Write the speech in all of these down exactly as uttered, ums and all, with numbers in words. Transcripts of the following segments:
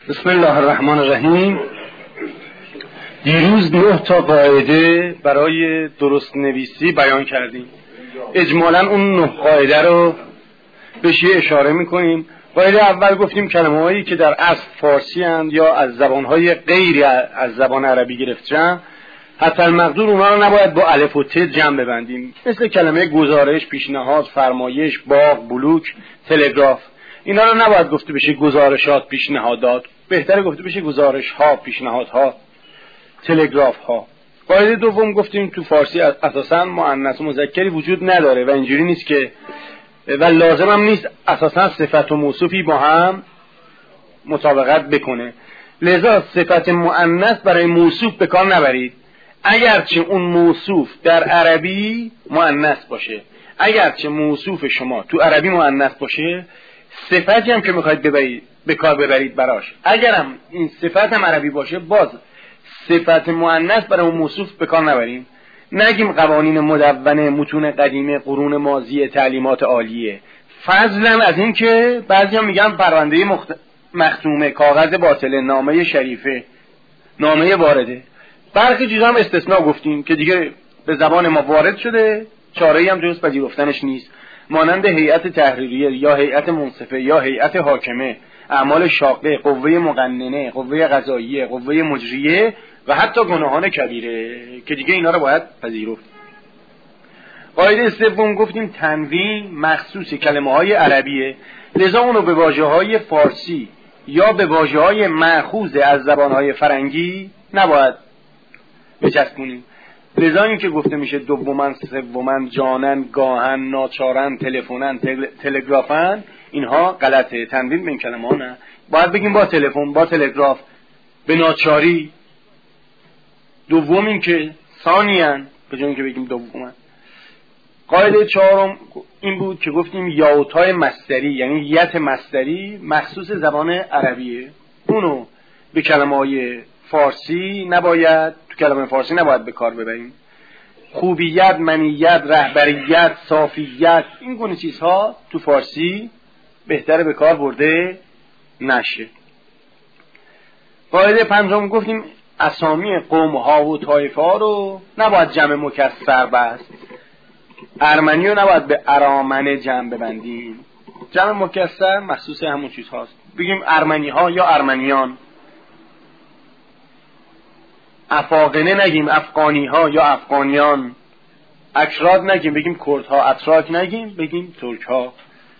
بسم الله الرحمن الرحیم. دیروز نه تا قاعده برای درست نویسی بیان کردیم. اجمالاً اون نه قاعده رو بهش اشاره میکنیم. قاعده اول گفتیم کلمه هایی که در اصل فارسی اند یا از زبان های غیر از زبان عربی گرفتن، حتی المقدور اونا رو نباید با الف و ت جمع ببندیم، مثل کلمه گزارش، پیشنهاد، فرمایش، باغ، بلوک، تلگراف. اینا رو نباید گفته بشه گزارشات، پیشنهادات، بهتره گفته بشه گزارش ها، پیشنهادها، تلگراف ها. قاعده دوم گفتیم تو فارسی اساساً مؤنث و مذکری وجود نداره و اینجوری نیست که و لازم هم نیست اساساً صفت و موصوفی با هم مطابقت بکنه. لذا صفت مؤنث برای موصوف به کار نبرید، اگرچه اون موصوف در عربی مؤنث باشه. اگرچه موصوف شما تو عربی مؤنث باشه، صفتی هم که میخواید ببرید به کار ببرید براش، اگرم این صفت هم عربی باشه، باز صفت مؤنث برای اون موصوف به کار نبریم. نگیم قوانین مدونه، متون قدیمه، قرون ماضیه، تعلیمات عالیه. فضلا از این که بعضی هم میگن پرونده مخت... مختومه، کاغذ باطله، نامه شریفه، نامه وارده. برخی چیزا هم استثناء گفتیم که دیگه به زبان ما وارد شده، چاره‌ای هم جز پذیرفتنش نیست، مانند هیئت تحریریه یا هیئت منصفه یا هیئت حاکمه، اعمال شاقه، قوه مقننه، قوه قضاییه، قوه مجریه و حتی گناهان کبیره که دیگه اینا رو باید پذیرفت. قاعده سوم گفتیم تنوین مخصوص کلمه های عربیه، لذا اونو به واژه های فارسی یا به واژه های مأخوذ از زبان های فرنگی نباید بچسبونیم. لذا این که گفته میشه دومن، سومن، جانن، گاهن، ناچارن، تلفنن، تل... تلگرافن، اینها غلطه. تنوین به این کلمه ها نه، باید بگیم با تلفن، با تلگراف، به ناچاری. دوم این که ثانیاً به جای اینکه بگیم دومن. قاعده چهارم این بود که گفتیم یاوتای مصدری، یعنی یت مصدری مخصوص زبان عربیه، اونو به کلمه های فارسی نباید، تو کلمه فارسی نباید به کار ببریم. خوبیت، منیت، رهبریت، صافیت، این گونه چیزها تو فارسی بهتره به کار برده نشه. قاعده پنجم گفتیم اسامی قوم ها و طایفه ها رو نباید جمع مکسر بست. ارمنی رو نباید به ارامنه جمع ببندیم. جمع مکسر مخصوص همون چیز هاست، بگیم ارمنی ها یا ارمنیان. افاقنه نگیم افغانی ها یا افغانیان. اکراد نگیم بگیم کرد ها. اتراک نگیم بگیم ترک ها.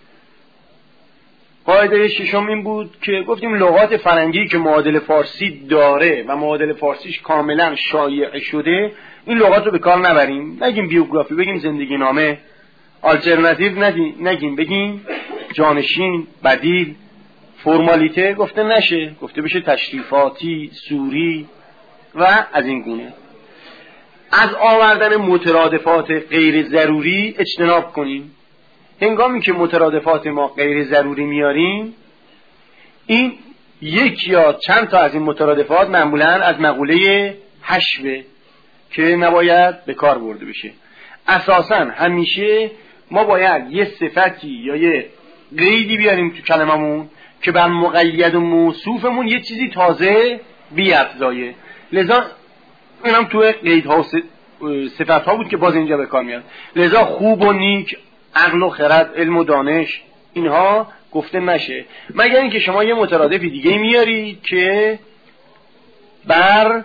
قاعده ششم این بود که گفتیم لغات فرنگی که معادل فارسی داره و معادل فارسیش کاملا شایع شده، این لغات رو به کار نبریم. نگیم بیوگرافی بگیم زندگی نامه. آلترناتیو نگیم بگیم جانشین، بدیل. فرمالیته گفته نشه، گفته بشه تشریفاتی، سوری و از این گونه. از آوردن مترادفات غیر ضروری اجتناب کنیم. هنگامی که مترادفات ما غیر ضروری میاریم، این یک یا چند تا از این مترادفات معمولاً از مقوله حشوه که نباید به کار برده بشه. اساساً همیشه ما باید یه صفتی یا یه قیدی بیاریم تو کلممون که بر مقید و موصوفمون یه چیزی تازه بیافزایه. لذا اینم تو قیدها و صفتها بود که باز اینجا به کار میاد. لذا خوب و نیک، عقل و خرد، علم و دانش، اینها گفته نشه مگر اینکه شما یه مترادف دیگه میاری که بر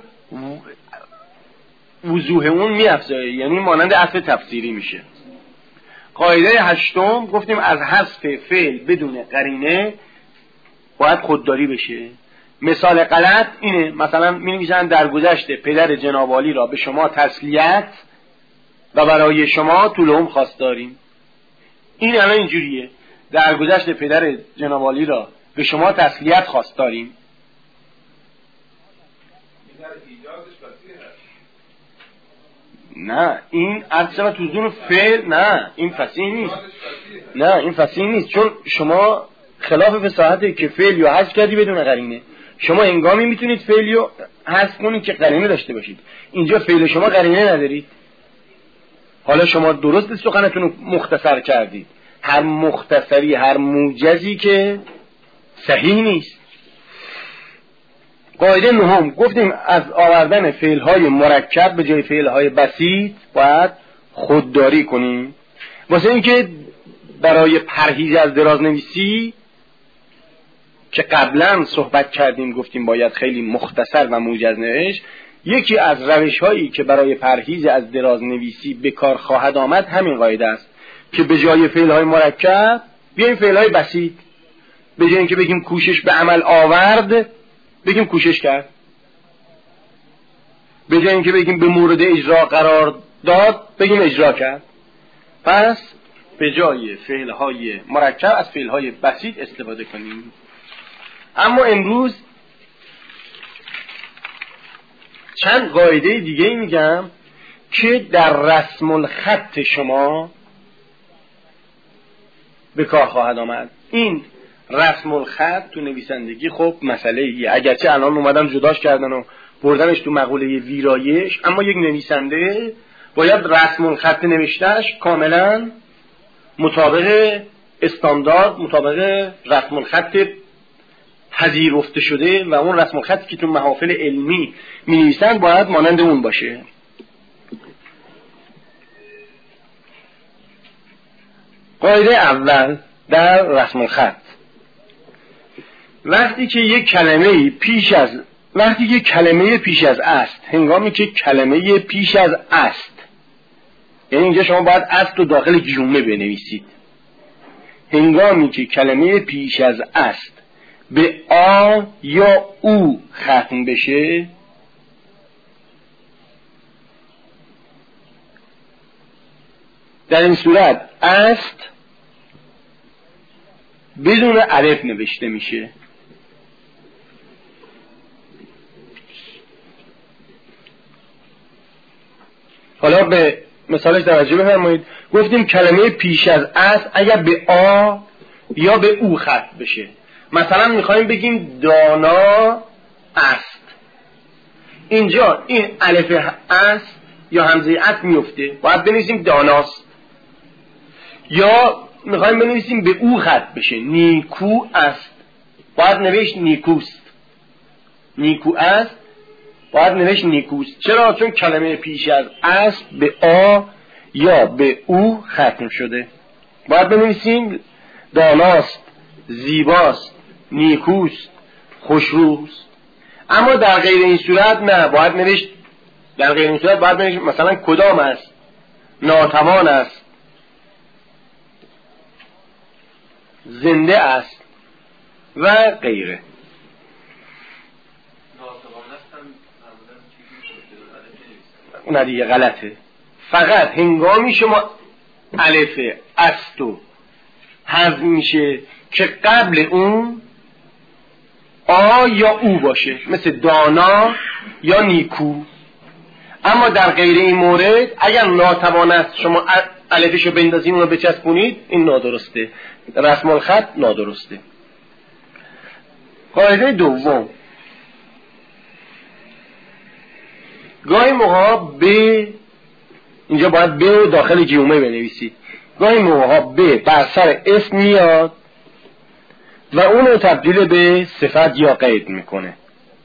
وضوح اون میافزایه، یعنی مانند اصل تفسیری میشه. قاعده هشتم گفتیم از حذف فعل بدون قرینه باید خودداری بشه. مثال غلط اینه، مثلا می‌نویسن در گذشته پدر جناب عالی را به شما تسلیت و برای شما طولهم خواست داریم. این الان اینجوریه، در گذشته پدر جناب عالی را به شما تسلیت خواست داریم. نه این عطف تو زون فعل، نه این فصیح نیست. نه این فصیح نیست، چون شما خلاف فصاحته که فعل یا حذف کردی بدون قرینه. شما هنگامی میتونید فعل یا حذف کنید که قرینه داشته باشید. اینجا فعل شما قرینه ندارید. حالا شما درست سخنتون رو مختصر کردید، هر مختصری، هر موجزی که صحیح نیست. قاعده نهم گفتیم از آوردن فعل‌های مرکب به جای فعل‌های بسیط باید خودداری کنیم. واسه اینکه برای پرهیز از درازنویسی که قبلا صحبت کردیم گفتیم باید خیلی مختصر و موجز نوشت، یکی از روش‌هایی که برای پرهیز از درازنویسی به کار خواهد آمد همین قاعده است که به جای فعل‌های مرکب بیایم فعل‌های بسیط. به جای اینکه بگیم کوشش به عمل آورد بگیم کوشش کرد. به جای اینکه بگیم به مورد اجرا قرار داد بگیم اجرا کرد. پس به جای فعل‌های مرکب از فعل‌های بسیط استفاده کنیم. اما امروز چند قاعده دیگه میگم که در رسم الخط شما به کار خواهد آمد. این رسم الخط تو نویسندگی خب مسئله ایه، اگرچه الان اومدن جداش کردن و بردنش تو مقوله ویرایش، اما یک نویسنده باید رسم الخط نوشتهش کاملا مطابق استاندارد، مطابق رسم الخط پذیرفته شده و اون رسم الخطی که تو محافل علمی می نویسن باید مانند اون باشه. قاعده اول در رسم الخط، وقتی که یک کلمه پیش از وقتی که کلمه پیش از است، هنگامی که کلمه پیش از است، یعنی اینجا شما باید است رو داخل جمله بنویسید، هنگامی که کلمه پیش از است به آ یا او ختم بشه در این صورت است بدون الف نوشته میشه. حالا به مثالش توجه بفرمایید. گفتیم کلمه پیش از است اگر به آ یا به او ختم بشه، مثلا میخوایم بگیم دانا است، اینجا این الف است یا همزه است میفته، باید بنویسیم داناست. یا میخوایم بنویسیم به او ختم بشه، نیکو است، باید نوشت نیکوست. نیکو است باید نوشت نیکوست. چرا؟ چون کلمه پیش از است به آ یا به او ختم شده. باید بنویسیم داناست، زیباست، نیکوست، خوشروست. اما در غیر این صورت نه، باید نوشت در غیر این صورت باید نوشت مثلا کدام است، ناتوان است، زنده است و غیره. اون دیگه غلطه. فقط هنگامی شما الف استو حذف میشه که قبل اون آ یا او باشه، مثل دانا یا نیکو. اما در غیر این مورد اگر ناتوان است شما الفشو بندازید اونو بچسبونید، این نادرسته، رسم الخط نادرسته. قاعده دوم، گاهی موقع به اینجا باید به رو داخل جمله بنویسید. گاهی موقع به بر سر اسم میاد و اونو تبدیل به صفت یا قید میکنه.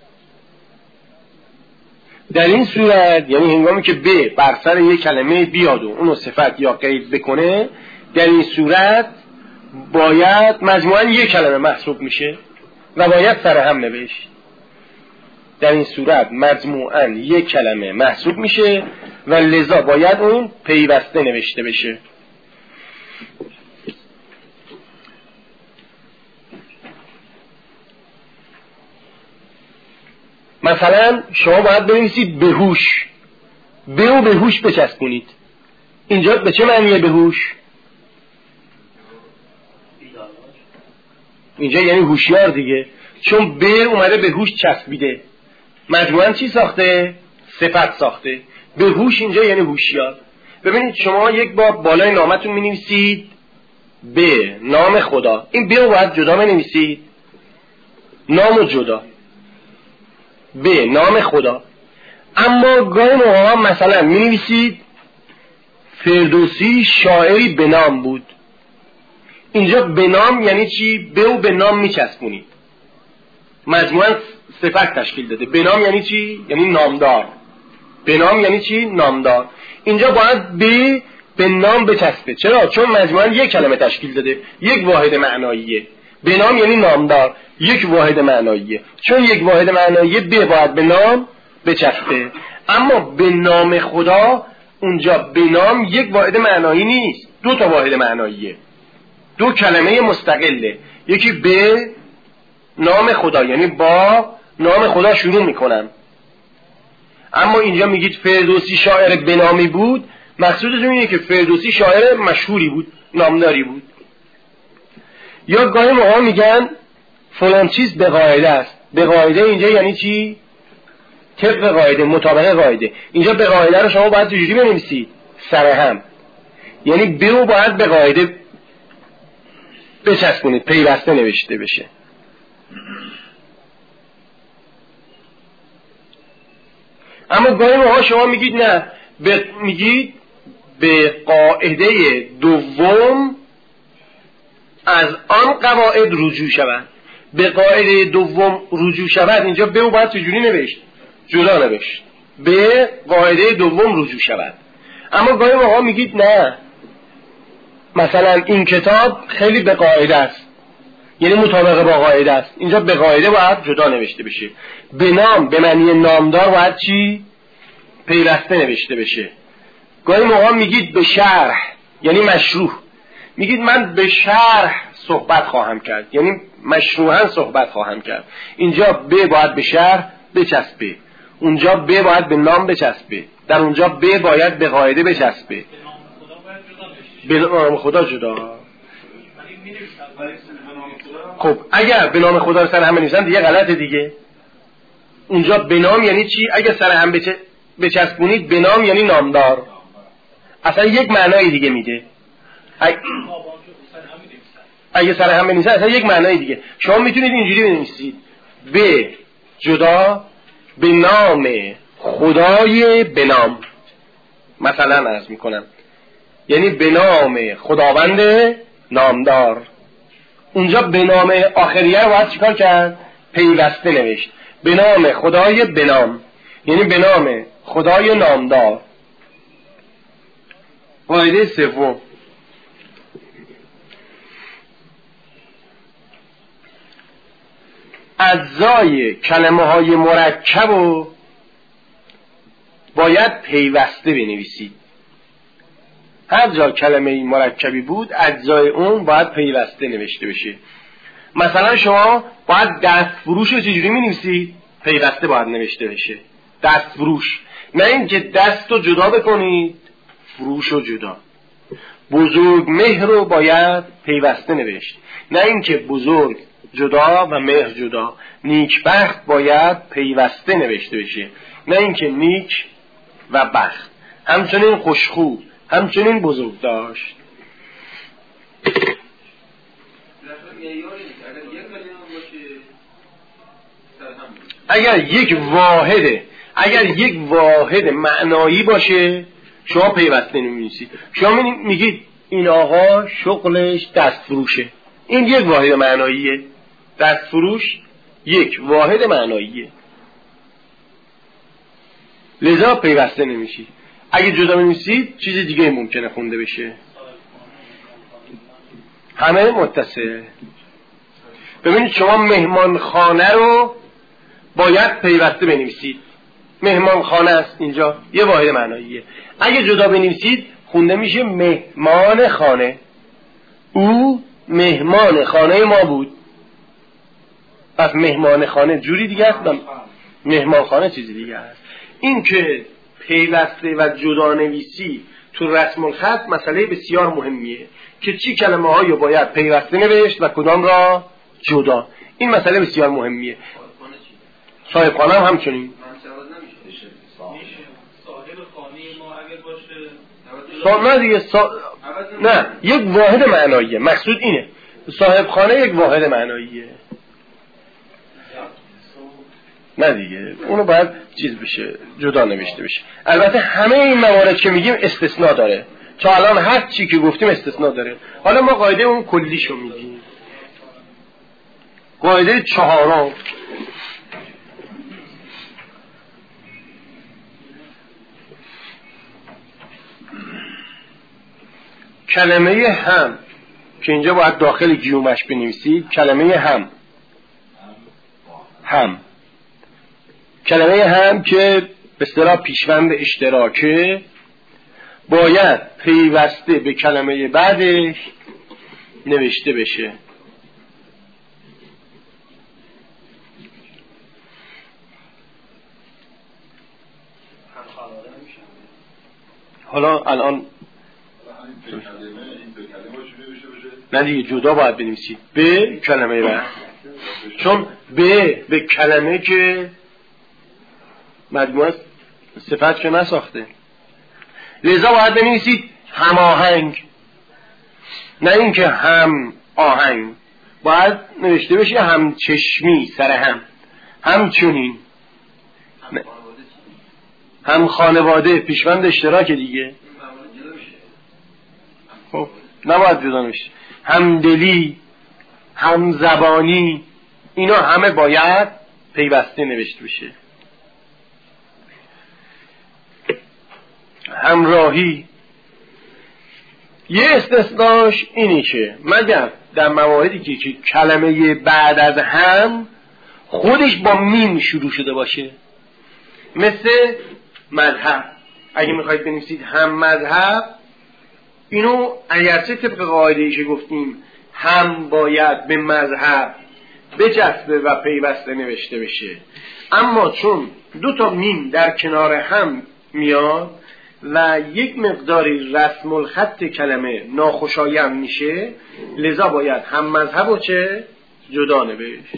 در این صورت یعنی هنگامی که به بر سر یک کلمه بیاد و اونو صفت یا قید بکنه، در این صورت باید مجموعاً یک کلمه محسوب میشه و باید سر هم نوشت. در این صورت مجموعاً یک کلمه محسوب میشه و لذا باید اون پیوسته نوشته بشه. مثلا شما باید بنویسید بهوش، به و بهوش بچسبونید. اینجا به چه معنیه بهوش؟ اینجا یعنی هوشیار دیگه، چون به اومده بهوش چسبیده، مجموعاً چی ساخته؟ صفت ساخته. بهوش اینجا یعنی هوشیار. ببینید شما یک بار بالای نامتون می نویسید به نام خدا، این به رو باید جدا می نویسید، نامو جدا، به نام خدا. اما گاهی موقع مثلا می نویسید فردوسی شاعری به نام بود، اینجا به نام یعنی چی؟ به و به نام می چسبونید، مجموعاً صفت تشکیل داده. بنام یعنی چی؟ یعنی نامدار. بنام یعنی چی؟ نامدار. اینجا باید به به نام بچسبه. چرا؟ چون مجموعاً یک کلمه تشکیل داده، یک واحد معناییه. بنام یعنی نامدار، یک واحد معناییه. چون یک واحد معناییه به باید به نام بچسبه. اما به نام خدا اونجا به نام یک واحد معنایی نیست، دو تا واحد معناییه، دو کلمه مستقله. یکی به نام خدا یعنی با نام خدا شروع میکنم. اما اینجا میگید فردوسی شاعر بنامی بود، مقصودتون اینه که فردوسی شاعر مشهوری بود، نامداری بود. یا گاهی موقع میگن فلان چیز به قاعده است. به قاعده اینجا یعنی چی؟ طبق قاعده، مطابق قاعده. اینجا به قاعده رو شما باید چجوری بنویسید؟ سرهم. یعنی به رو باید به قاعده بچسبونید، پیوسته نوشته بشه. اما گاهی موقع شما میگید نه، به میگید به قاعده دوم از آن قواعد رجوع شود. به قاعده دوم رجوع شود، اینجا به رو باید چجوری نوشت؟ جدا نوشت. به قاعده دوم رجوع شود. اما گاهی موقع میگید نه، مثلا این کتاب خیلی به قاعده است، یعنی مطابق با قاعده است. اینجا به قاعده باید جدا نوشته بشه. به نام به معنی نامدار باید چی؟ پیوسته نوشته بشه. گاهی موقع میگید به شرح یعنی مشروع. میگید من به شرح صحبت خواهم کرد، یعنی مشروعاً صحبت خواهم کرد. اینجا به باید به شرح بچسبه، اونجا به باید به نام بچسبه، در اونجا به باید به قاعده بچسبه. به نام خدا جدا. خب اگر به نام خدا سر هم بنویسن دیگه غلطه دیگه. اونجا به نام یعنی چی؟ اگر سر هم بچ... بچسبونید به نام یعنی نامدار. اصلا یک معنای دیگه میده. اگه اگه سر هم بنویسن اصلا یک معنای دیگه. شما میتونید اینجوری بنویسید: به جدا به نام خدای بنام. مثلا عرض میکنم یعنی به نام خداوند نامدار. اونجا به نام آخریه رو باید چیکار کرد؟ پیوسته نوشت. به نام خدای بنام یعنی به نام خدای نامدار. قاعده سوم: اجزای کلمه های مرکب رو باید پیوسته بنویسید. هر جا کلمه مرکبی بود اجزای اون باید پیوسته نوشته بشه. مثلا شما باید دست فروش رو چجوری می نویسید؟ پیوسته باید نوشته بشه. دست فروش، نه اینکه دست رو جدا بکنید فروش رو جدا. بزرگ مهر رو باید پیوسته نوشت، نه اینکه بزرگ جدا و مهر جدا. نیک بخت باید پیوسته نوشته بشه، نه اینکه نیک و بخت. همچنین خوشخو، همچنین بزرگ داشت. اگر یک واحده اگر یک واحد معنایی باشه شما پیوسته نمی‌نویسید. شما میگید این آقا شغلش دست فروشه، این یک واحد معناییه. دست فروش یک واحد معناییه، لذا پیوسته نمیشی. اگه جدا بنویسید چیز دیگه ممکنه خونده بشه. همه متصل. ببینید شما مهمان خانه رو باید پیوسته بنویسید. مهمان خانه است، اینجا یه واحد معناییه. اگه جدا بنویسید خونده میشه مهمان خانه. او مهمان خانه ما بود. پس مهمان خانه جوری دیگه است، مهمان خانه چیزی دیگه است. این که پیوسته و جدا نویسی تو رسم الخط مسئله بسیار مهمیه که چی کلمه هایی باید پیوسته نوشت و کدام را جدا. این مسئله بسیار مهمیه. صاحب خانه هم همچنین. صاحب نه دیگه صاحب... نه یک واحد معناییه. مقصود اینه صاحب خانه یک واحد معناییه. نه دیگه اونو باید چیز بشه، جدا نوشته بشه. البته همه این موارد که میگیم استثناء داره. تا الان هر چی که گفتیم استثناء داره. حالا ما قاعده اون کلیشو میگیم. قاعده چهارم: کلمه هم که اینجا باید داخل گیومش بنویسید، کلمه هم هم کلمه هم که به اصطلاح پیشوند اشتراکه، باید پیوسته به کلمه بعدش نوشته بشه. حالا الان نه دیگه جدا باید بنویسید به کلمه بعد، چون به به کلمه که مجموعه صفت که نساخته، لذا باید بنویسید هماهنگ، نه اینکه هم آهنگ. باید نوشته بشه هم چشمی سر هم، همچنین هم خانواده پیشوند اشتراک دیگه. خب نباید جدا نوشته. هم دلی، هم زبانی، اینا همه باید پیوسته نوشته بشه. همراهی یه استثناش اینی که مگر در مواردی که, که کلمه بعد از هم خودش با میم شروع شده باشه، مثل مذهب. اگه میخواید بنویسید هم مذهب، اینو اگرچه طبق قاعده‌ای که گفتیم هم باید به مذهب بچسبه و پیوسته نوشته بشه، اما چون دو تا میم در کنار هم میاد و یک مقداری رسم الخط کلمه ناخوشایند میشه، لذا باید هم مذهب و چه جدا نوشت.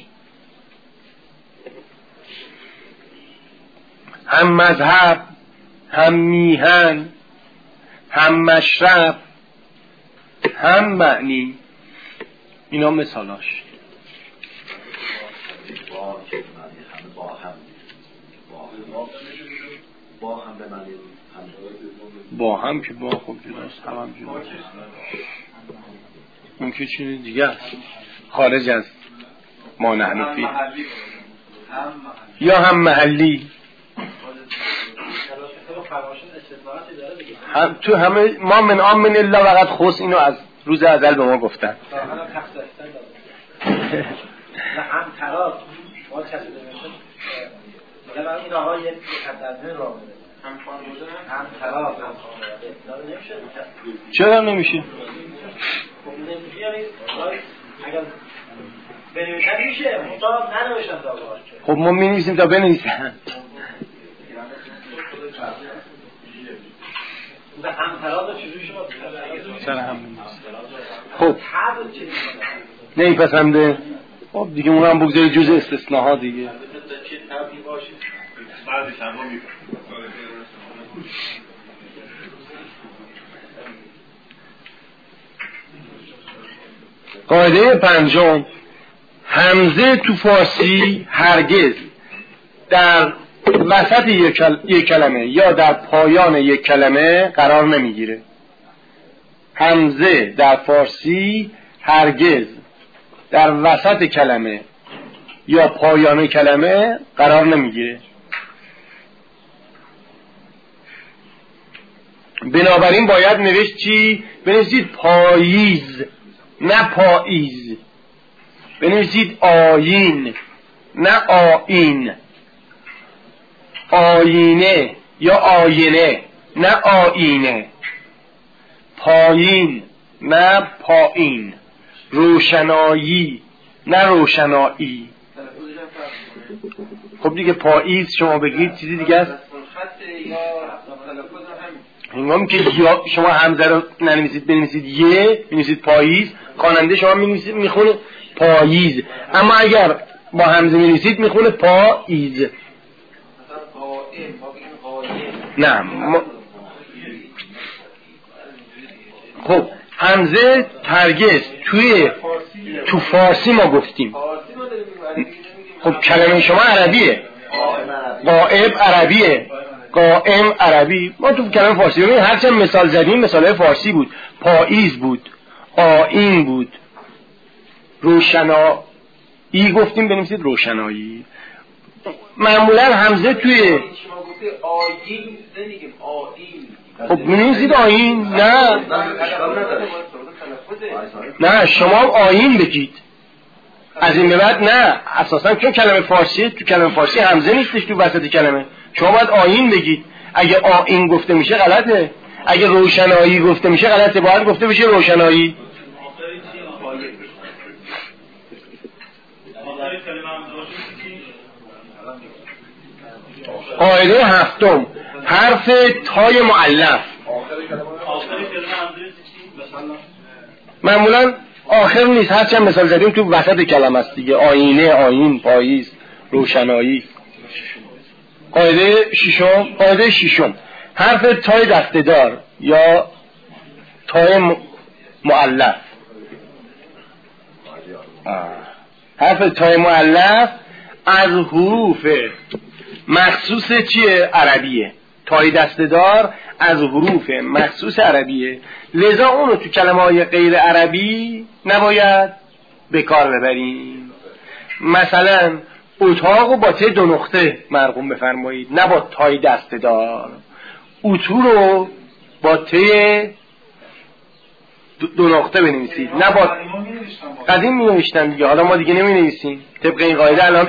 هم مذهب، هم میهن، هم مشرب، هم معنی، اینا مثالاش. با هم که با خوب جداست، هم هم جداست. اون که چیز دیگه است خارج از ما نحنفی. یا هم محلی، هم تو همه ما من آمن الله وقت خص اینو از روز ازل به ما گفتن. هم تراز ما چسبیده میشه. مثلا این آقا یک تدبیر را بده. هم خانواده هم تراز هم خانواده نمیشه. چرا نمیشه؟ خب نمیشه یعنی اگر بنویسن میشه، مطابق ننوشتن تا باشه. خب ما می‌نویسیم تا بنویسن. و هم تراز چجوری شما سر هم بنویسن. خب نه پس هم ده. خب دیگه اون هم بگذاری جز استثناها دیگه. قاعده پنجم، همزه تو فارسی هرگز در وسط یک کلمه یا در پایان یک کلمه قرار نمیگیره. همزه در فارسی هرگز در وسط کلمه یا پایان کلمه قرار نمیگیره. بنابراین باید نوشت چی؟ بنویسید پاییز نه پاییز، بنویسید آیین نه آیین، آینه یا آینه نه آینه، پایین نه پایین، روشنایی نه روشنایی. خب دیگه پاییز شما بگید چیزی دیگه است. هنگامی که شما همزه رو ننویسید بنویسید یه، بنویسید پاییز، خواننده شما می‌نویسید میخونه پاییز، اما اگر با همزه می‌نویسید میخونه پاییز. نه ما... خب همزه ترگز توی تو فارسی ما گفتیم. خب کلمه شما عربیه، غائب عربیه، قائم عربی. ما تو کلمه فارسی ببینید هرچند مثال زدیم مثال فارسی بود، پاییز بود، آیین بود، روشنایی گفتیم بنویسید روشنایی. معمولا همزه توی شما گفته آیین نمیگیم آیین، خب می‌نویسید آیین. نه نه شما آیین بگید از این به بعد. نه اساسا چون کلمه فارسی تو کلمه فارسی همزه نیستش تو وسط کلمه، شما باید آیین بگید. اگه آیین گفته میشه غلطه، اگه روشنایی گفته میشه غلطه، باید گفته بشه روشنایی. قاعده هفتم، حرف تای مؤلف. معمولا آخر نیست، هر چند مثال زدیم تو وسط کلمه است دیگه. آینه، آیین، پاییز، روشنایی. قاعده ششم، قاعده ششم، حرف تای دسته‌دار یا تای مؤلف. حرف تای مؤلف از حروف مخصوص چیه؟ عربیه. تای دسته‌دار از حروف مخصوص عربیه، لذا اونو تو کلمه های غیر عربی نباید به کار ببریم. مثلا اتاق رو با ته دو نقطه مرقوم بفرمایید، نه با تای دسته‌دار. اتو رو با ته دو نقطه بنویسید، نه با قدیم می نوشتن دیگه، حالا ما دیگه نمی نویسیم طبق این قاعده. الان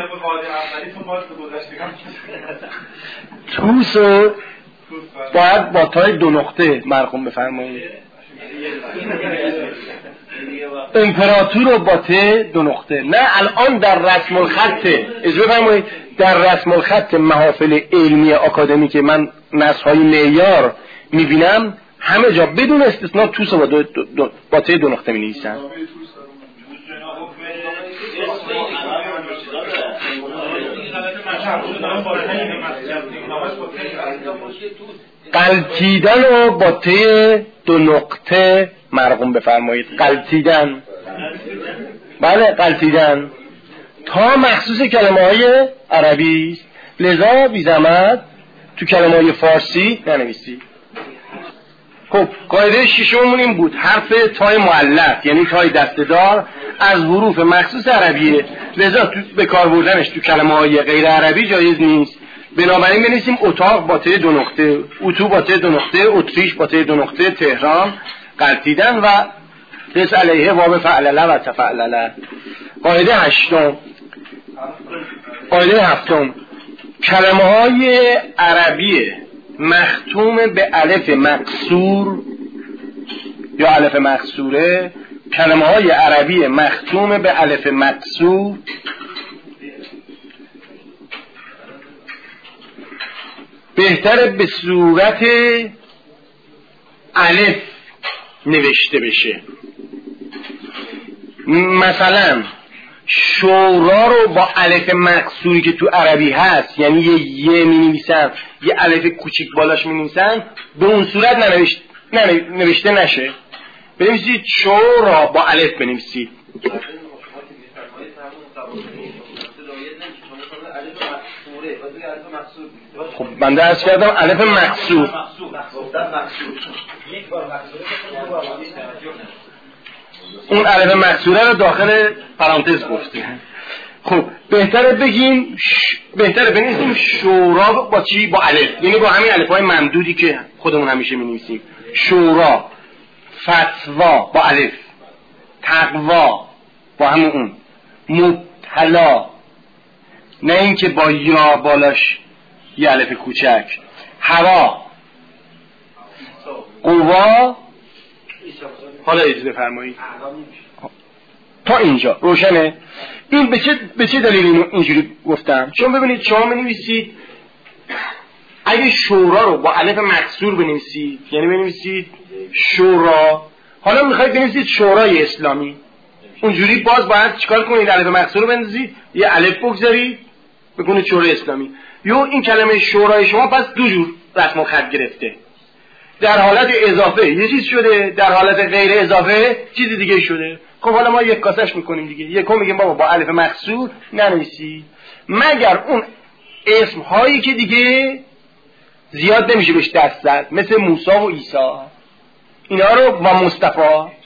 توس باید با تای دو نقطه مرقوم بفرمایید. امپراتور رو با ته دو نقطه. نه الان در رسم الخط اجازه بفرمایید، در رسم الخط محافل علمی آکادمی که من نصهای معیار میبینم همه جا بدون استثناء توس با دو دو دو با ته دو نقطه می‌نویسن. قلتیدن رو با ته دو نقطه مرقوم بفرمایید. قلتیدن، بله قلتیدن. تا مخصوص کلمه های عربی است، لذا بی زحمت تو کلمه های فارسی ننویسید. خب قاعده ششممون این بود، حرف تای مؤلف یعنی تای دسته‌دار از حروف مخصوص عربیه، لذا تو به کار بردنش تو کلمه های غیر عربی جایز نیست. بنابراین بنویسیم اتاق با ته دو نقطه، اتو با ته دو نقطه، اتریش با ته دو نقطه، تهران، قلتیدن و دس علیه واب فعلله و تفعلله. قاعده هشتم، قاعده هفتم، کلمه های عربی مختوم به الف مکسور یا الف مکسوره، کلمه های عربی مختوم به الف مکسور بهتر به صورت الف نوشته بشه. مثلا شورا رو با الف مکسوری که تو عربی هست، یعنی یه یه می نویسن یه الف کوچیک بالاش می نویسن، به اون صورت ننوشت نوشته نشه. بنویسید شورا با الف بنویسید. خب من درس کردم الف مکسور. اون الف مکسوره رو داخل پرانتز گفته. خب بهتره بگیم ش... بهتره بنویسیم شورا با چی؟ با الف، یعنی با همین الف‌های ممدودی که خودمون همیشه می‌نویسیم. شورا، فتوا با الف، تقوا با همون اون، مبتلا نه اینکه با یا بالاش یه الف کوچک، هوا، قوا. حالا اجازه فرمایید تا اینجا روشنه؟ این به چه به چه دلیل اینو اینجوری گفتم؟ چون ببینید شما بنویسید اگه شورا رو با الف مکسور بنویسید، یعنی بنویسید شورا، حالا میخواید بنویسید شورای اسلامی، اونجوری باز باید چیکار کنید؟ الف مکسور رو بنویسید، یه الف بگذارید بکنید شورای اسلامی. یا این کلمه شورای شما پس دو جور رسم و خط گرفته، در حالت اضافه یه چیز شده، در حالت غیر اضافه چیز دیگه شده. خب حالا ما یک کاسش میکنیم دیگه. یکم میگیم بابا با الف مکسور ننویسید، مگر اون اسم هایی که دیگه زیاد نمیشه بهش دست زد، مثل موسی و عیسی، اینا رو با مصطفی.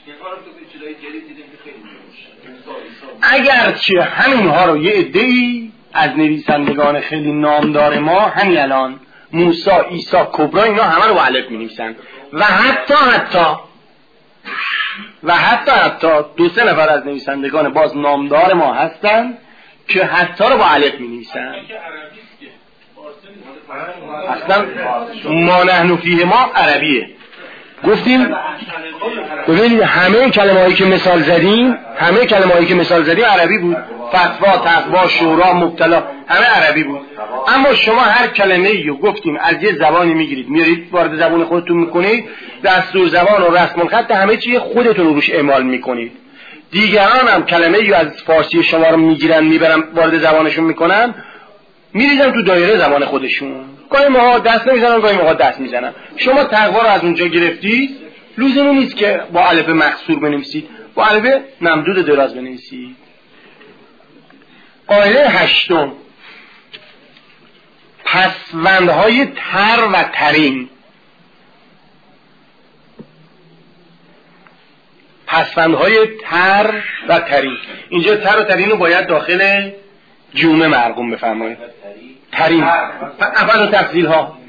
اگرچه همینها رو یه عده‌ای از نویسندگان خیلی نامدار ما همین الان موسی، عیسی، کبرا، اینا همه رو با الف می‌نویسن. و حتی حتی و حتی حتی دو سه نفر از نویسندگان باز نامدار ما هستن که حتی رو با الف می‌نویسن. اصلا ما نحن فیه ما عربیه. گفتیم ببینید همه کلمه‌هایی که مثال زدیم همه کلمه‌هایی که مثال زدیم عربی بود. فتوا، تقوا، شورا، مبتلا همه عربی بود. اما شما هر کلمه‌ای رو گفتیم از یه زبانی میگیرید میارید وارد زبان خودتون میکنید، دستور زبان و رسم الخط همه چی خودتون رو روش اعمال میکنید. دیگران هم کلمه‌ای از فارسی شما رو میگیرن میبرن وارد زبانشون میکنن، میریزن تو دایره زبان خودشون. گاهی موقع دست نمیزنن، گاهی موقع دست میزنن. شما تقوا رو از اونجا گرفتید، لزومی نیست که با الف مکسور بنویسید، با الف ممدود دراز بنویسید. قاعده هشتم، پسوندهای تر و ترین. پسوندهای تر و ترین، اینجا تر و ترین رو باید داخل جمله مرقوم بفرمایید. ترین اول و تفضیل ها،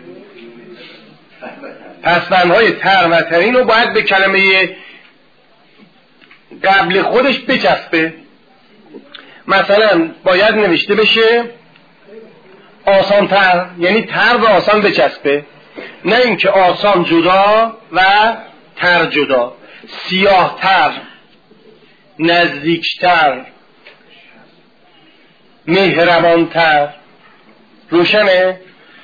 پسوندهای تر و ترین رو باید به کلمه قبل خودش بچسبه. مثلا باید نوشته بشه آسان تر، یعنی تر و آسان بچسبه، نه اینکه آسان جدا و تر جدا. سیاه تر، نزدیکتر، مهربانتر. روشنه؟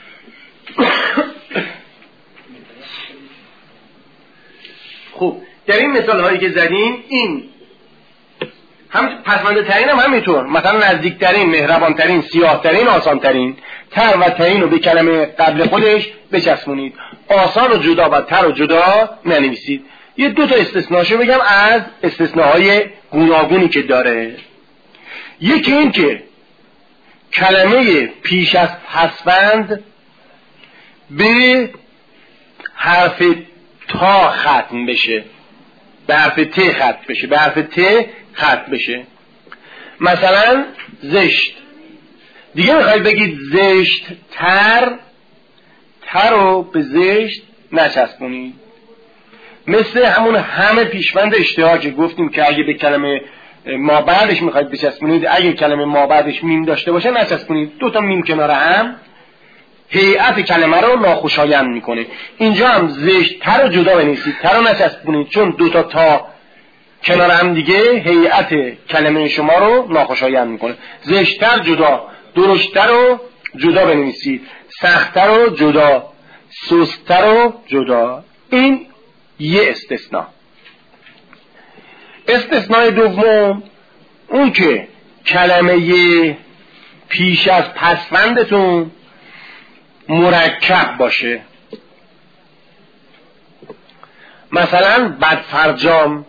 خب در این مثال هایی که زدیم این هم پسمنده ترین هم همینطور، مثلا نزدیکترین، مهربانترین، سیاهترین، آسانترین. تر و ترین رو به کلمه قبل خودش بچسبونید. آسان و جدا و تر و جدا ننویسید. یه دو تا استثناشو بگم از استثناهای گوناگونی که داره. یکی این که کلمه پیش از پسوند به حرف تا ختم بشه، به حرف ت ختم بشه، به حرف ت ختم بشه. مثلا زشت، دیگه میخواید بگید زشت تر، تر رو به زشت نچسبونید. مثل همون همه پیشوند اشتها که گفتیم که اگه به کلمه ما بعدش میخواید بچسبونید، اگه کلمه ما بعدش میم داشته باشه نچسبونید. دو تا میم کنار هم هیئت کلمه رو ناخوشایند میکنه. اینجا هم زشت تر رو جدا بنویسید، تر رو نچسبونید، چون دو تا تا کنار هم دیگه هیئت کلمه شما رو ناخوشایند میکنه. زشت‌تر جدا، درشت‌تر رو جدا بنویسید، سخت‌تر رو جدا، سست‌تر رو جدا. این یه استثناء. استثناء دوم اون که کلمه پیش از پسوندتون مرکب باشه. مثلا بدفرجام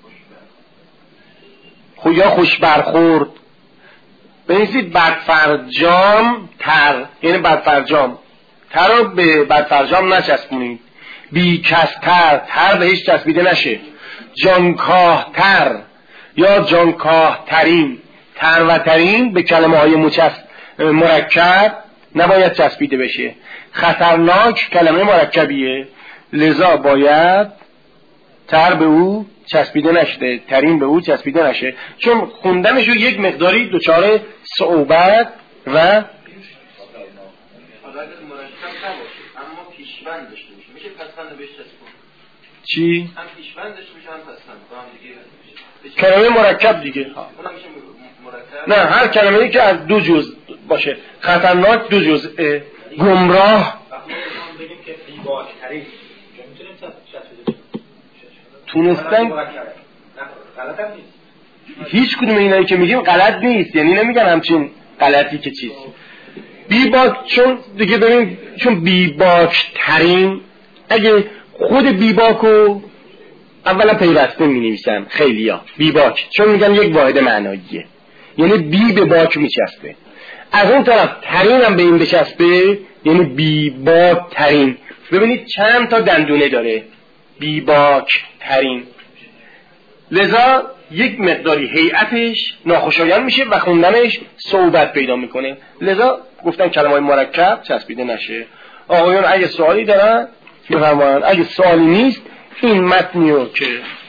یا خوش برخورد. بنویسید بدفرجام تر، یعنی بدفرجام تر رو به بدفرجام نچسبونید. بیکستر، تر بهش چسبیده نشه. جانکاه تر یا جانکاه ترین، تر و ترین به کلمه های مچس... مرکب نباید چسبیده بشه. خطرناک کلمه مرکبیه، لذا باید تر به او چسبیده نشه، ترین به او چسبیده نشه، چون خوندنش رو یک مقداری دچار صعوبت و مرکب نباشه اما پیشوند داشته باشه، میشه پسوند بهش چسبون. چی؟ هم پیشوند داشته باشه هم پسوند با هم دیگه. کلمه مرکب دیگه. اونم میشه مرکب. نه، هر کلمه‌ای که از دو جزء باشه. خطرناک دو جزء، گمراه. بگیم که بی‌باک‌ترین میتونیم چسبیده تونستن غلط هم نیست. هیچ کدوم اینایی که میگیم غلط نیست، یعنی نمیگن همچین غلطی که چیز. بی باک، چون دیگه ببین، چون بی باک ترین، اگه خود بی باکو اولا پیوسته می نویسن خیلیا بی باک، چون میگن یک واحد معناییه، یعنی بی به باک میچسبه. از اون طرف ترین هم به این بچسبه، یعنی بی باک ترین. ببینید چند تا دندونه داره بی باک ترین، لذا یک مقداری هیئتش ناخوشایند میشه و خوندنش صعوبت پیدا میکنه. لذا گفتن کلمه‌های مرکب چسبیده نشه. آقایون اگه سوالی دارن بفرمایید، اگه سوالی نیست این متنی رو که